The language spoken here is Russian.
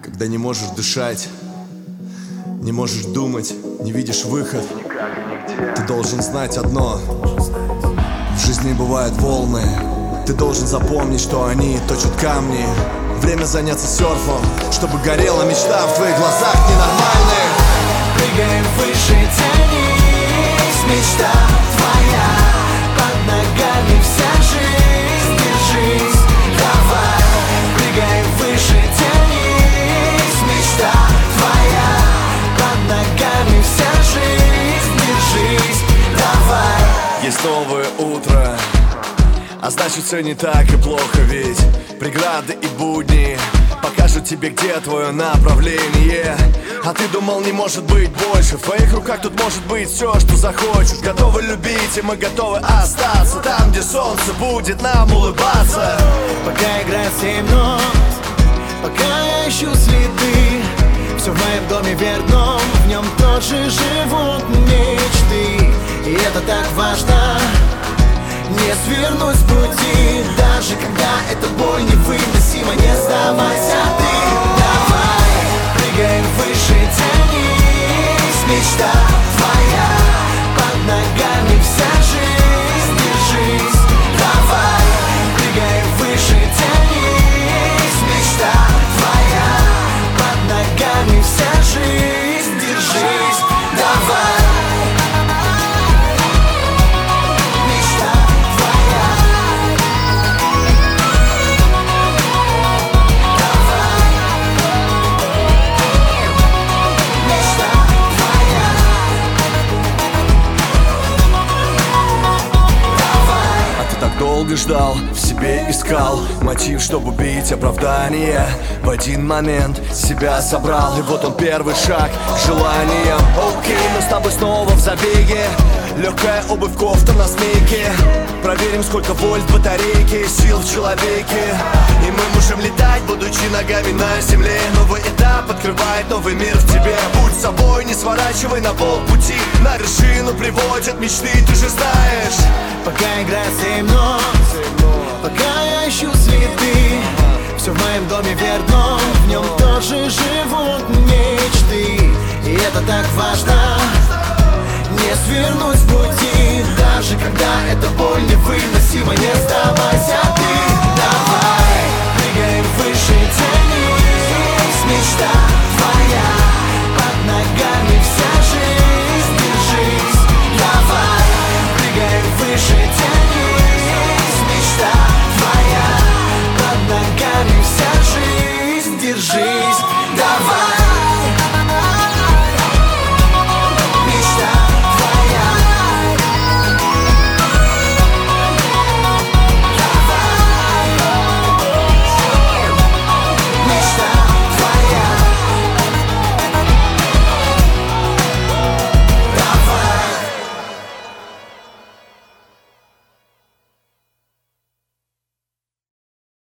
Когда не можешь дышать, не можешь думать, не видишь выход. Ты должен знать одно: в жизни бывают волны. Ты должен запомнить, что они точат камни. Время заняться серфом, чтобы горела мечта в твоих глазах ненормальных. Прыгаем выше, тянись, мечта твоя. Под ногами вся жизнь, держись, давай. Прыгаем выше, тянись, мечта твоя. Под ногами вся жизнь, держись, давай. Есть новое утро, а значит все не так и плохо, ведь преграды и будни покажут тебе, где твое направление. А ты думал, не может быть больше. В твоих руках тут может быть все, что захочешь. Готовы любить, и мы готовы остаться там, где солнце будет нам улыбаться. Пока играет 7 нот, пока я ищу следы, все в моем доме верном, в нем тоже живут мечты. И это так важно, не свернуть с пути. Даже когда эта боль невыносима, не сдавайся ты, давай. Прыгаем выше, тянись, мечта твоя. Под ногами вся жизнь, держись, давай. Прыгаем выше, тянись, мечта твоя. Под ногами вся жизнь, держись, давай. Долго ждал, в себе искал мотив, чтобы убить оправдание. В один момент себя собрал, и вот он первый шаг к желаниям. Окей, мы с тобой снова в забеге. Легкая обувь, кофта на смейке. Проверим, сколько вольт в батарейке, сил в человеке. И мы можем летать, будучи ногами на земле. Новый этап открывает новый мир в тебе. Будь собой, не сворачивай на полпути. На вершину приводят мечты, ты же знаешь. Пока играет 7 нот, пока я ищу следы, все в моем доме верном, в нем тоже живут мечты. И это так важно, не свернуть с пути. Даже когда эта боль невыносима, не сдавайся ты.